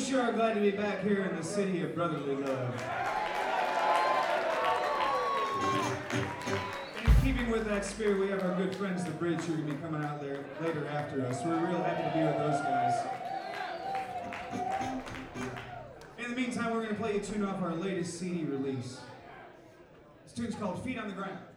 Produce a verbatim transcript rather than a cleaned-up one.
sure are glad to be back here in the city of brotherly love. In keeping with that spirit, we have our good friends, The Bridge, who are going to be coming out there later after us. We're real happy to be with those guys. In the meantime, we're going to play a tune off our latest C D release. This tune's called Feet on the Ground.